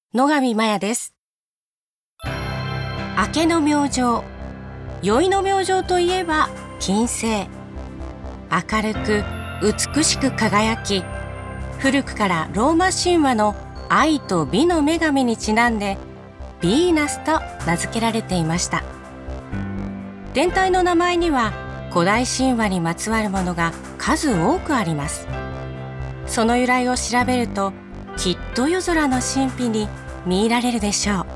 野上真也です。明けの明星、宵の明星といえば金星。明るく美しく輝き、古くからローマ神話の愛と美の女神にちなんでヴィーナスと名付けられていました。天体の名前には古代神話にまつわるものが数多くあります。その由来を調べると、きっと夜空の神秘に見入られるでしょう。